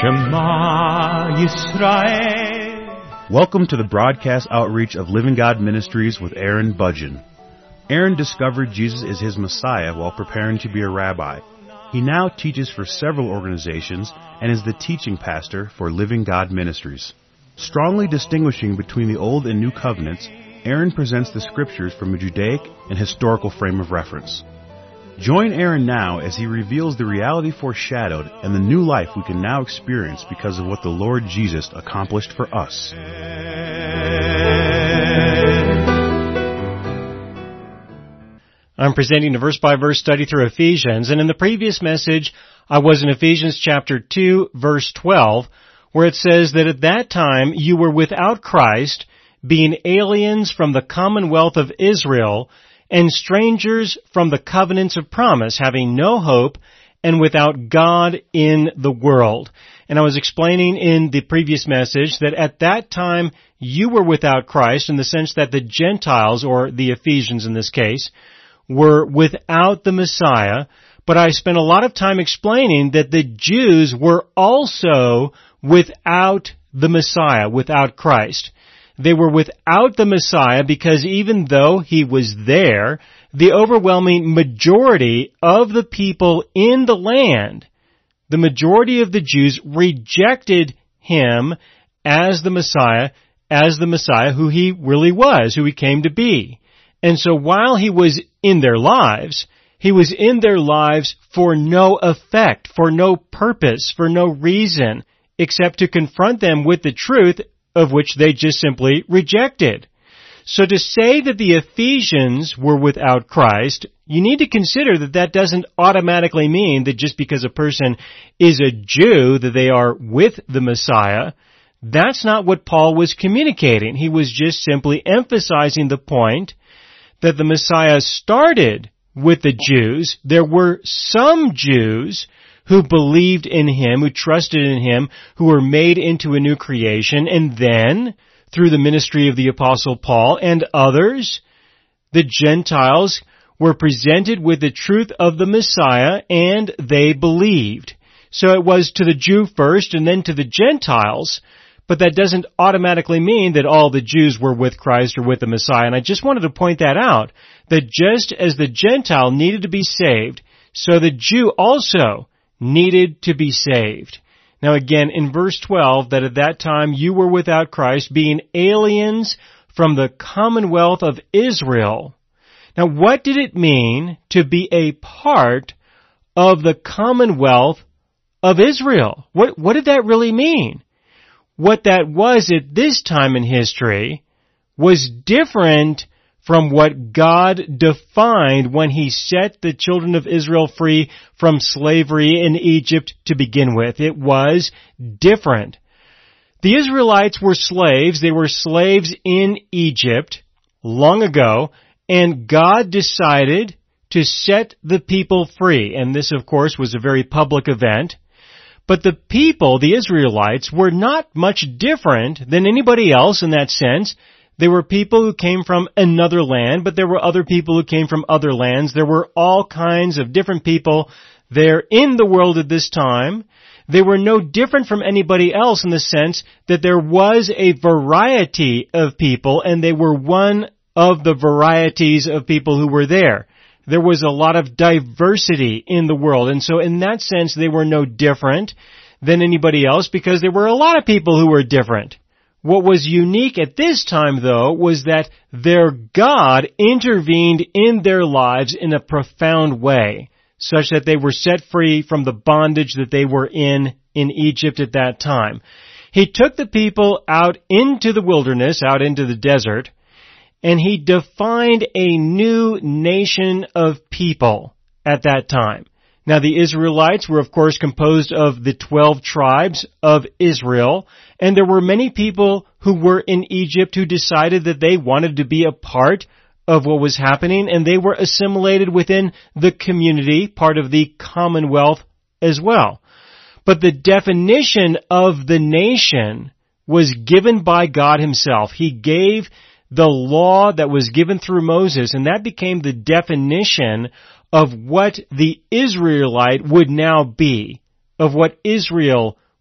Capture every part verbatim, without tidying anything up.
Shema Yisrael. Welcome to the broadcast outreach of Living God Ministries with Aaron Budgeon. Aaron discovered Jesus is his Messiah while preparing to be a rabbi. He now teaches for several organizations and is the teaching pastor for Living God Ministries. Strongly distinguishing between the Old and New Covenants, Aaron presents the Scriptures from a Judaic and historical frame of reference. Join Aaron now as he reveals the reality foreshadowed and the new life we can now experience because of what the Lord Jesus accomplished for us. I'm presenting a verse-by-verse study through Ephesians, and in the previous message, I was in Ephesians chapter two, verse twelve, where it says that at that time you were without Christ, being aliens from the commonwealth of Israel, and strangers from the covenants of promise, having no hope, and without God in the world. And I was explaining in the previous message that at that time you were without Christ, in the sense that the Gentiles, or the Ephesians in this case, were without the Messiah, but I spent a lot of time explaining that the Jews were also without the Messiah, without Christ. They were without the Messiah because even though he was there, the overwhelming majority of the people in the land, the majority of the Jews rejected him as the Messiah, as the Messiah who he really was, who he came to be. And so while he was in their lives, he was in their lives for no effect, for no purpose, for no reason, except to confront them with the truth of which they just simply rejected. So to say that the Ephesians were without Christ, you need to consider that that doesn't automatically mean that just because a person is a Jew that they are with the Messiah. That's not what Paul was communicating. He was just simply emphasizing the point that the Messiah started with the Jews. There were some Jews who believed in him, who trusted in him, who were made into a new creation, and then, through the ministry of the Apostle Paul and others, the Gentiles were presented with the truth of the Messiah, and they believed. So it was to the Jew first, and then to the Gentiles, but that doesn't automatically mean that all the Jews were with Christ or with the Messiah. And I just wanted to point that out, that just as the Gentile needed to be saved, so the Jew also needed to be saved. Now again, in verse twelve, that at that time you were without Christ, being aliens from the commonwealth of Israel. Now what did it mean to be a part of the commonwealth of Israel? What, what did that really mean? What that was at this time in history was different from what God defined when he set the children of Israel free from slavery in Egypt to begin with. It was different. The Israelites were slaves. They were slaves in Egypt long ago, and God decided to set the people free. And this, of course, was a very public event. But the people, the Israelites, were not much different than anybody else in that sense. They were people who came from another land, but there were other people who came from other lands. There were all kinds of different people there in the world at this time. They were no different from anybody else in the sense that there was a variety of people, and they were one of the varieties of people who were there. There was a lot of diversity in the world, and so in that sense they were no different than anybody else because there were a lot of people who were different. What was unique at this time, though, was that their God intervened in their lives in a profound way, such that they were set free from the bondage that they were in in Egypt at that time. He took the people out into the wilderness, out into the desert, and he defined a new nation of people at that time. Now, the Israelites were, of course, composed of the twelve tribes of Israel, and there were many people who were in Egypt who decided that they wanted to be a part of what was happening, and they were assimilated within the community, part of the commonwealth as well. But the definition of the nation was given by God himself. He gave the law that was given through Moses, and that became the definition of what the Israelite would now be, of what Israel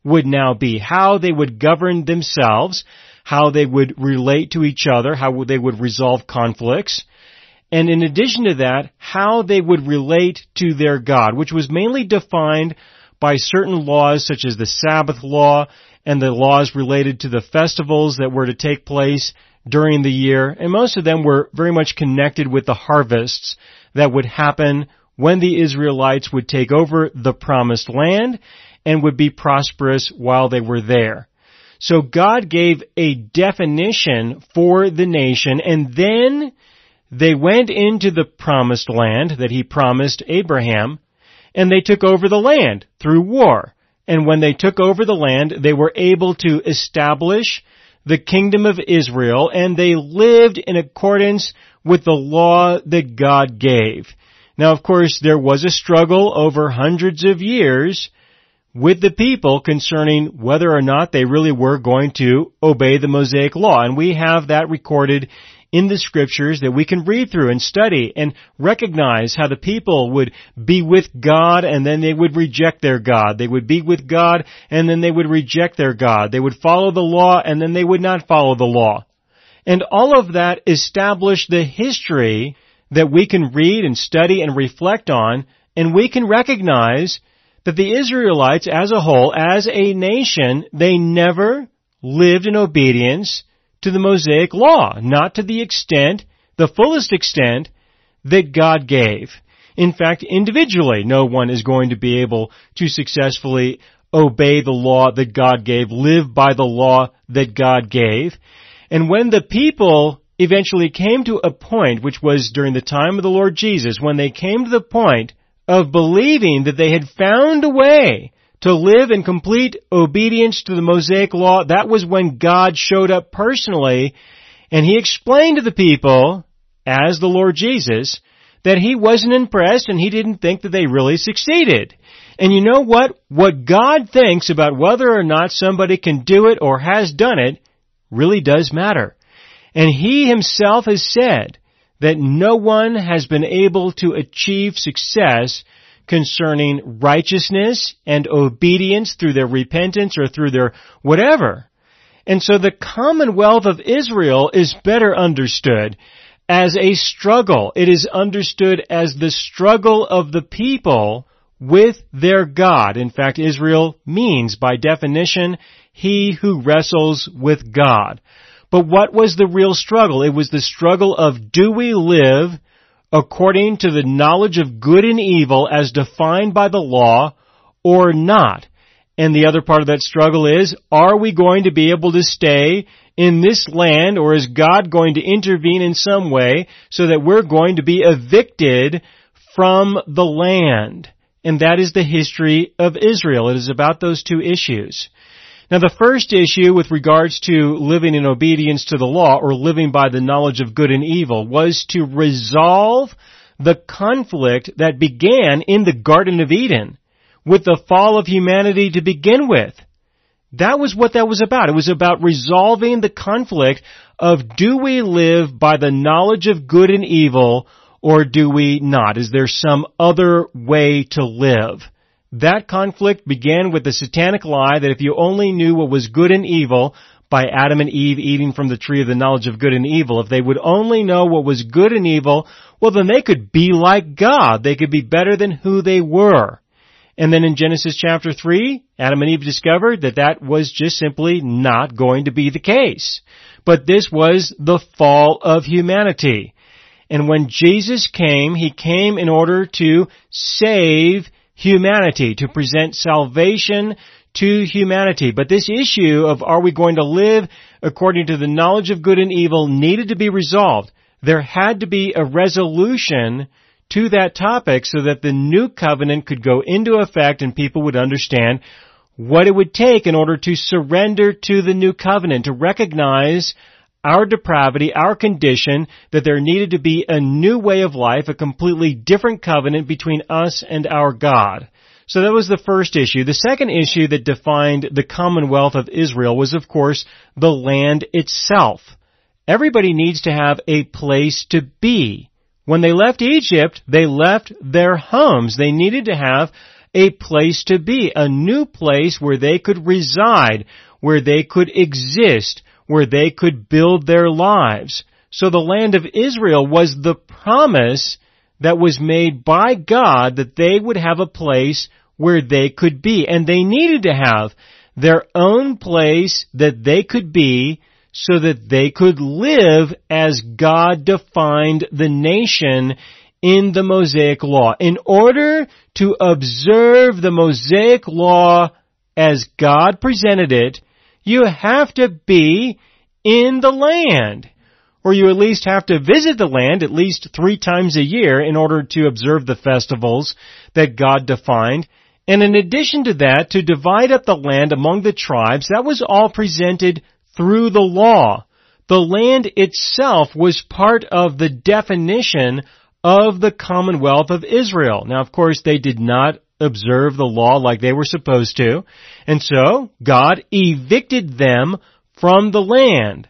would now be, how they would govern themselves, how they would relate to each other, how they would resolve conflicts, and in addition to that, how they would relate to their God, which was mainly defined by certain laws such as the Sabbath law and the laws related to the festivals that were to take place during the year, and most of them were very much connected with the harvests that would happen when the Israelites would take over the promised land and would be prosperous while they were there. So God gave a definition for the nation, and then they went into the promised land that He promised Abraham, and they took over the land through war. And when they took over the land, they were able to establish the kingdom of Israel, and they lived in accordance with the law that God gave. Now, of course, there was a struggle over hundreds of years with the people concerning whether or not they really were going to obey the Mosaic law. And we have that recorded in the Scriptures that we can read through and study and recognize how the people would be with God and then they would reject their God. They would be with God and then they would reject their God. They would follow the law and then they would not follow the law. And all of that established the history that we can read and study and reflect on, and we can recognize that the Israelites as a whole, as a nation, they never lived in obedience to the Mosaic law, not to the extent, the fullest extent, that God gave. In fact, individually, no one is going to be able to successfully obey the law that God gave, live by the law that God gave. And when the people eventually came to a point, which was during the time of the Lord Jesus, when they came to the point of believing that they had found a way to live in complete obedience to the Mosaic law, that was when God showed up personally, and He explained to the people, as the Lord Jesus, that He wasn't impressed and He didn't think that they really succeeded. And you know what? What God thinks about whether or not somebody can do it or has done it really does matter. And He Himself has said that no one has been able to achieve success concerning righteousness and obedience through their repentance or through their whatever. And so the commonwealth of Israel is better understood as a struggle. It is understood as the struggle of the people with their God. In fact, Israel means, by definition, he who wrestles with God. But what was the real struggle? It was the struggle of, do we live according to the knowledge of good and evil as defined by the law or not? And the other part of that struggle is, are we going to be able to stay in this land, or is God going to intervene in some way so that we're going to be evicted from the land? And that is the history of Israel. It is about those two issues. Now, the first issue with regards to living in obedience to the law, or living by the knowledge of good and evil, was to resolve the conflict that began in the Garden of Eden with the fall of humanity to begin with. That was what that was about. It was about resolving the conflict of, do we live by the knowledge of good and evil, or do we not? Is there some other way to live? That conflict began with the satanic lie that if you only knew what was good and evil by Adam and Eve eating from the tree of the knowledge of good and evil, if they would only know what was good and evil, well, then they could be like God. They could be better than who they were. And then in Genesis chapter three, Adam and Eve discovered that that was just simply not going to be the case. But this was the fall of humanity. And when Jesus came, He came in order to save humanity, to present salvation to humanity. But this issue of, are we going to live according to the knowledge of good and evil, needed to be resolved. There had to be a resolution to that topic so that the new covenant could go into effect and people would understand what it would take in order to surrender to the new covenant, to recognize our depravity, our condition, that there needed to be a new way of life, a completely different covenant between us and our God. So that was the first issue. The second issue that defined the commonwealth of Israel was, of course, the land itself. Everybody needs to have a place to be. When they left Egypt, they left their homes. They needed to have a place to be, a new place where they could reside, where they could exist, where they could build their lives. So the land of Israel was the promise that was made by God that they would have a place where they could be. And they needed to have their own place that they could be so that they could live as God defined the nation in the Mosaic Law. In order to observe the Mosaic Law as God presented it, you have to be in the land. Or you at least have to visit the land at least three times a year in order to observe the festivals that God defined. And in addition to that, to divide up the land among the tribes, that was all presented through the law. The land itself was part of the definition of the Commonwealth of Israel. Now, of course, they did not observe the law like they were supposed to, and so God evicted them from the land.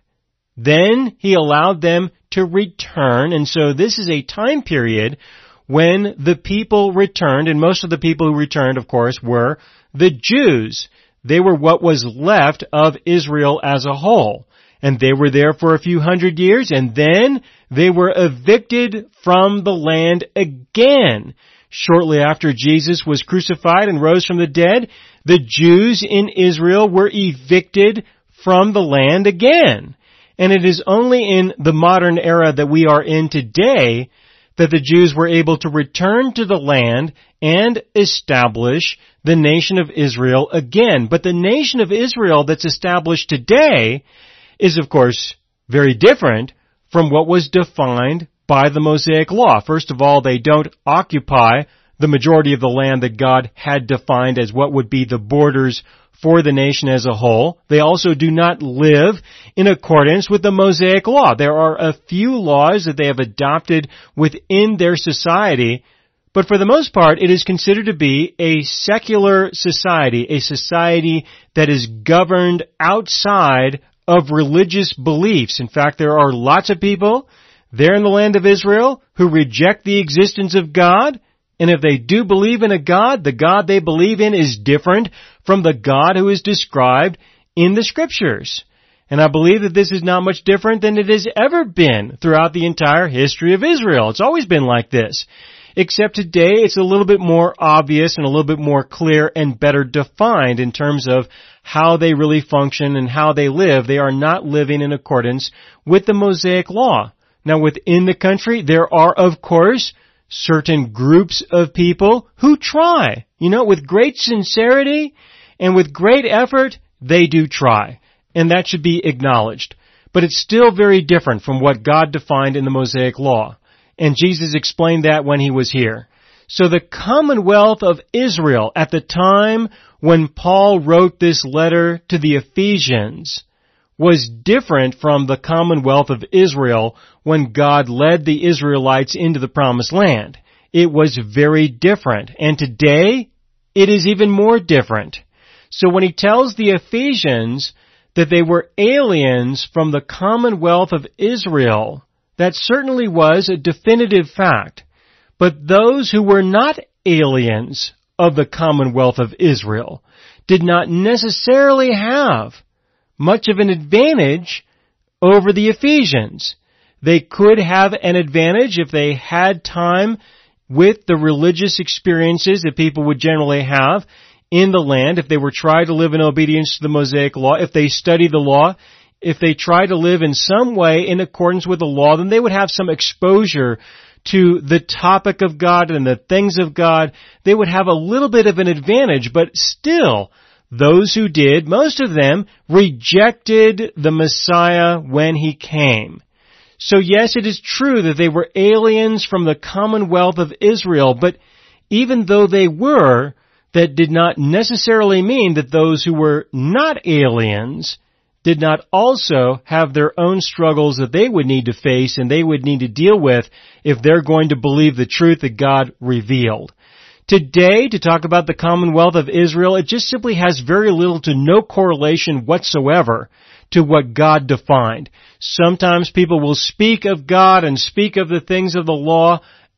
Then He allowed them to return, and so this is a time period when the people returned, and most of the people who returned, of course, were the Jews. They were what was left of Israel as a whole. And they were there for a few hundred years, and then they were evicted from the land again. Shortly after Jesus was crucified and rose from the dead, the Jews in Israel were evicted from the land again. And it is only in the modern era that we are in today that the Jews were able to return to the land and establish the nation of Israel again. But the nation of Israel that's established today is, of course, very different from what was defined by the Mosaic Law. First of all, they don't occupy the majority of the land that God had defined as what would be the borders for the nation as a whole. They also do not live in accordance with the Mosaic Law. There are a few laws that they have adopted within their society, but for the most part, it is considered to be a secular society, a society that is governed outside of religious beliefs. In fact, there are lots of people there in the land of Israel who reject the existence of God, and if they do believe in a God, the God they believe in is different from the God who is described in the Scriptures. And I believe that this is not much different than it has ever been throughout the entire history of Israel. It's always been like this. Except today it's a little bit more obvious and a little bit more clear and better defined in terms of how they really function and how they live. They are not living in accordance with the Mosaic Law. Now, within the country, there are, of course, certain groups of people who try. You know, with great sincerity and with great effort, they do try. And that should be acknowledged. But it's still very different from what God defined in the Mosaic Law. And Jesus explained that when He was here. So the Commonwealth of Israel at the time when Paul wrote this letter to the Ephesians was different from the Commonwealth of Israel when God led the Israelites into the Promised Land. It was very different. And today, it is even more different. So when he tells the Ephesians that they were aliens from the Commonwealth of Israel, that certainly was a definitive fact. But those who were not aliens of the Commonwealth of Israel did not necessarily have much of an advantage over the Ephesians. They could have an advantage if they had time with the religious experiences that people would generally have in the land, if they were trying to live in obedience to the Mosaic Law, if they study the law, if they try to live in some way in accordance with the law, then they would have some exposure to the topic of God and the things of God. They would have a little bit of an advantage, but still, those who did, most of them, rejected the Messiah when He came. So yes, it is true that they were aliens from the Commonwealth of Israel, but even though they were, that did not necessarily mean that those who were not aliens did not also have their own struggles that they would need to face and they would need to deal with if they're going to believe the truth that God revealed. Today, to talk about the Commonwealth of Israel, it just simply has very little to no correlation whatsoever to what God defined. Sometimes people will speak of God and speak of the things of the law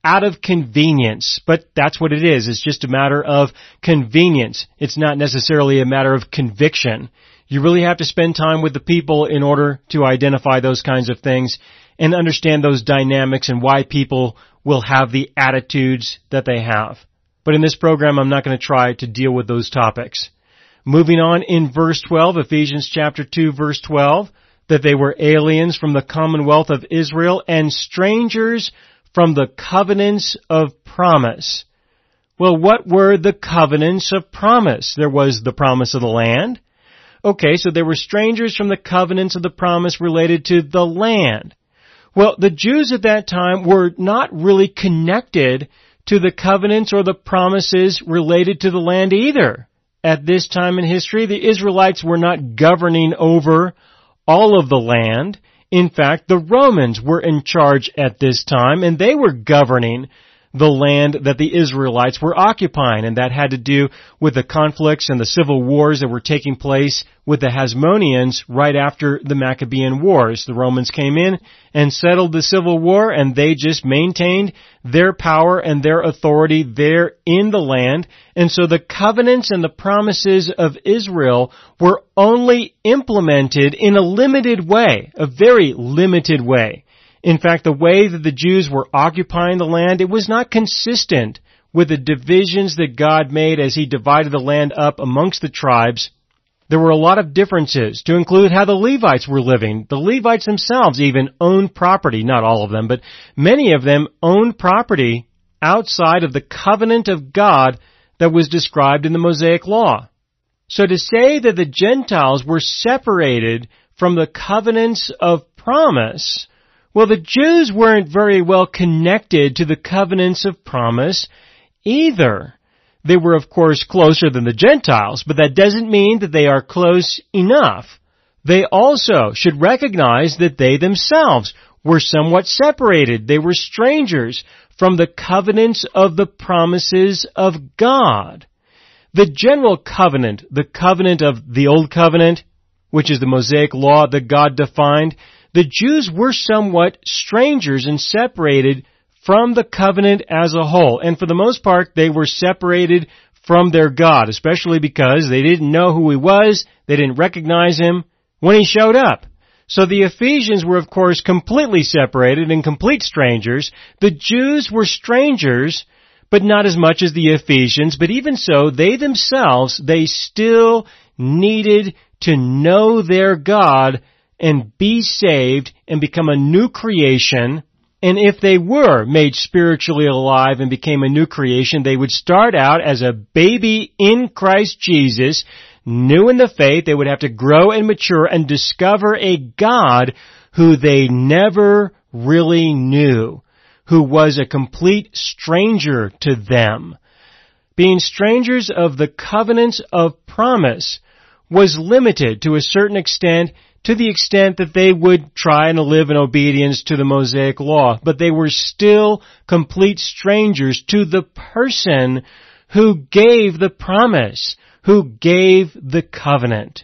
out of convenience. But that's what it is. It's just a matter of convenience. It's not necessarily a matter of conviction. You really have to spend time with the people in order to identify those kinds of things and understand those dynamics and why people will have the attitudes that they have. But in this program, I'm not going to try to deal with those topics. Moving on in verse twelve, Ephesians chapter two, verse twelve, that they were aliens from the commonwealth of Israel and strangers from the covenants of promise. Well, what were the covenants of promise? There was the promise of the land. Okay, so they were strangers from the covenants of the promise related to the land. Well, the Jews at that time were not really connected to the covenants or the promises related to the land either. At this time in history, the Israelites were not governing over all of the land. In fact, the Romans were in charge at this time, and they were governing the land that the Israelites were occupying, and that had to do with the conflicts and the civil wars that were taking place with the Hasmoneans right after the Maccabean Wars. The Romans came in and settled the civil war, and they just maintained their power and their authority there in the land. And so the covenants and the promises of Israel were only implemented in a limited way, a very limited way. In fact, the way that the Jews were occupying the land, it was not consistent with the divisions that God made as He divided the land up amongst the tribes. There were a lot of differences, to include how the Levites were living. The Levites themselves even owned property, not all of them, but many of them owned property outside of the covenant of God that was described in the Mosaic Law. So to say that the Gentiles were separated from the covenants of promise, well, the Jews weren't very well connected to the covenants of promise either. They were, of course, closer than the Gentiles, but that doesn't mean that they are close enough. They also should recognize that they themselves were somewhat separated. They were strangers from the covenants of the promises of God. The general covenant, the covenant of the Old Covenant, which is the Mosaic Law that God defined, the Jews were somewhat strangers and separated from the covenant as a whole. And for the most part, they were separated from their God, especially because they didn't know who He was, they didn't recognize Him when He showed up. So the Ephesians were, of course, completely separated and complete strangers. The Jews were strangers, but not as much as the Ephesians. But even so, they themselves, they still needed to know their God and be saved and become a new creation. And if they were made spiritually alive and became a new creation, they would start out as a baby in Christ Jesus, new in the faith. They would have to grow and mature and discover a God who they never really knew, who was a complete stranger to them. Being strangers of the covenants of promise was limited to a certain extent, to the extent that they would try and live in obedience to the Mosaic Law, but they were still complete strangers to the person who gave the promise, who gave the covenant.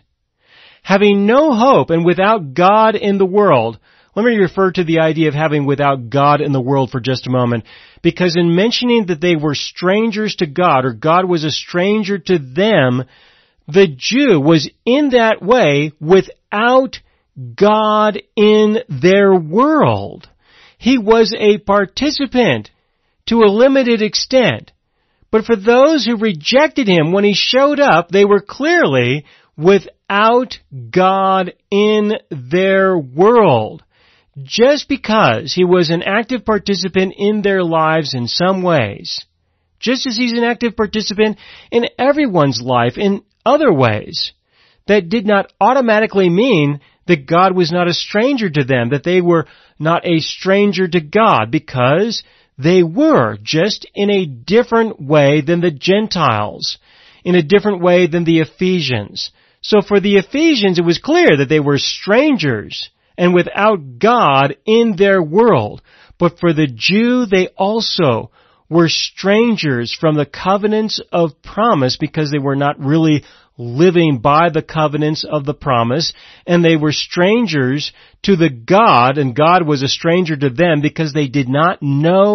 Having no hope and without God in the world, let me refer to the idea of having without God in the world for just a moment, because in mentioning that they were strangers to God, or God was a stranger to them, the Jew was in that way without God in their world. He was a participant to a limited extent. But for those who rejected Him when He showed up, they were clearly without God in their world. Just because He was an active participant in their lives in some ways, just as He's an active participant in everyone's life in other ways, that did not automatically mean that God was not a stranger to them, that they were not a stranger to God, because they were, just in a different way than the Gentiles, in a different way than the Ephesians. So for the Ephesians, it was clear that they were strangers and without God in their world. But for the Jew, they also were strangers from the covenants of promise, because they were not really living by the covenants of the promise, and they were strangers to the God, and God was a stranger to them because they did not know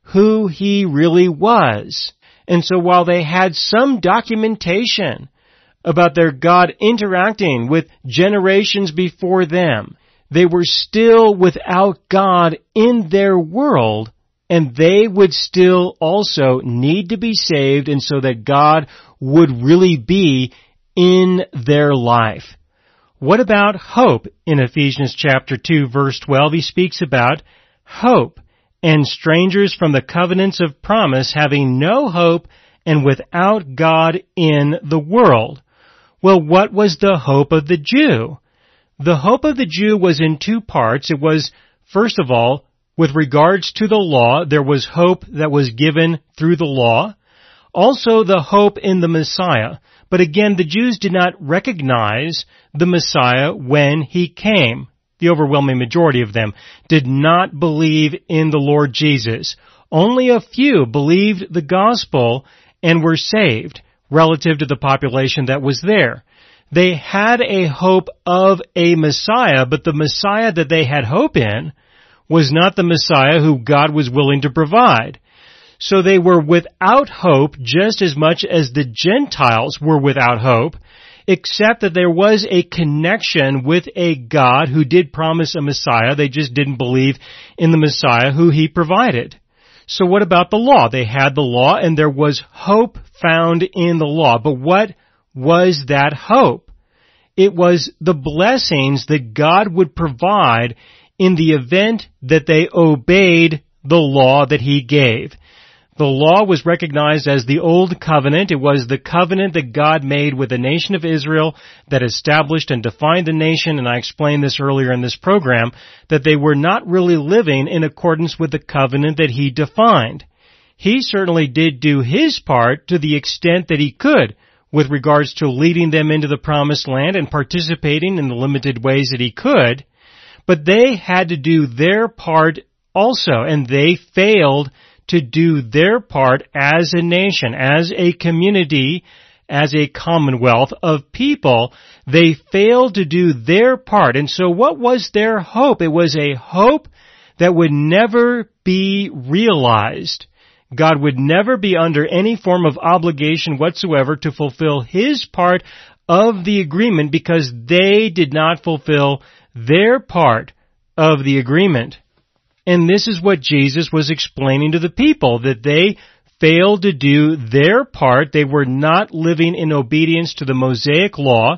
who He really was. And so while they had some documentation about their God interacting with generations before them, they were still without God in their world, and they would still also need to be saved, and so that God would really be in their life. What about hope? In Ephesians chapter two, verse twelve, he speaks about hope, and strangers from the covenants of promise, having no hope and without God in the world. Well, what was the hope of the Jew? The hope of the Jew was in two parts. It was, first of all, with regards to the law, there was hope that was given through the law. Also the hope in the Messiah. But again, the Jews did not recognize the Messiah when He came. The overwhelming majority of them did not believe in the Lord Jesus. Only a few believed the gospel and were saved relative to the population that was there. They had a hope of a Messiah, but the Messiah that they had hope in was not the Messiah who God was willing to provide. So they were without hope just as much as the Gentiles were without hope, except that there was a connection with a God who did promise a Messiah. They just didn't believe in the Messiah who He provided. So what about the law? They had the law and there was hope found in the law. But what was that hope? It was the blessings that God would provide in the event that they obeyed the law that He gave. The law was recognized as the Old Covenant. It was the covenant that God made with the nation of Israel that established and defined the nation, and I explained this earlier in this program, that they were not really living in accordance with the covenant that He defined. He certainly did do His part to the extent that He could with regards to leading them into the promised land and participating in the limited ways that He could, but they had to do their part also, and they failed to do their part as a nation, as a community, as a commonwealth of people. They failed to do their part. And so what was their hope? It was a hope that would never be realized. God would never be under any form of obligation whatsoever to fulfill His part of the agreement because they did not fulfill their part of the agreement. And this is what Jesus was explaining to the people, that they failed to do their part. They were not living in obedience to the Mosaic law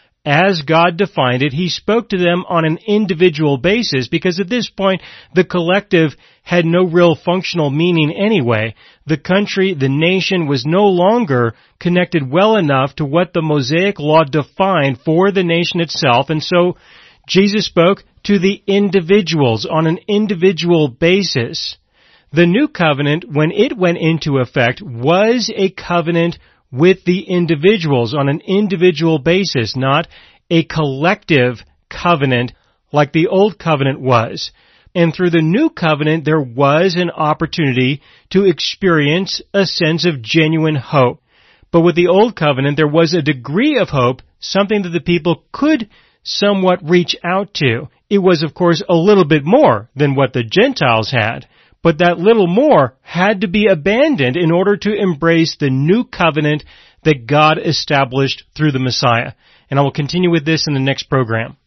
as God defined it. He spoke to them on an individual basis because at this point the collective had no real functional meaning anyway. The country, the nation was no longer connected well enough to what the Mosaic law defined for the nation itself, and so Jesus spoke to the individuals on an individual basis. The new covenant, when it went into effect, was a covenant with the individuals on an individual basis, not a collective covenant like the old covenant was. And through the new covenant, there was an opportunity to experience a sense of genuine hope. But with the old covenant, there was a degree of hope, something that the people could somewhat reach out to. It was, of course, a little bit more than what the Gentiles had, but that little more had to be abandoned in order to embrace the new covenant that God established through the Messiah. And I will continue with this in the next program.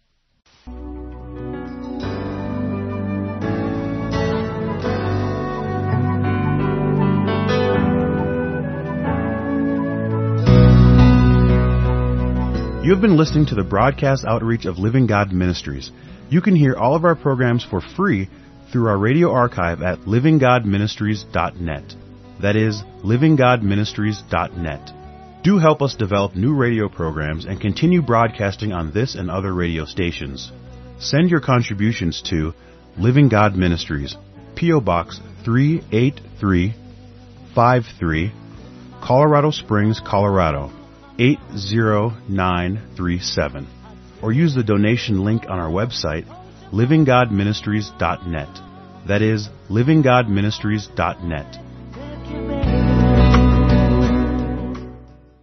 You have been listening to the broadcast outreach of Living God Ministries. You can hear all of our programs for free through our radio archive at living god ministries dot net. That is, living god ministries dot net. Do help us develop new radio programs and continue broadcasting on this and other radio stations. Send your contributions to Living God Ministries, P O Box three eight three five three, Colorado Springs, Colorado eight zero nine three seven, or use the donation link on our website, living god ministries dot net. That is, living god ministries dot net.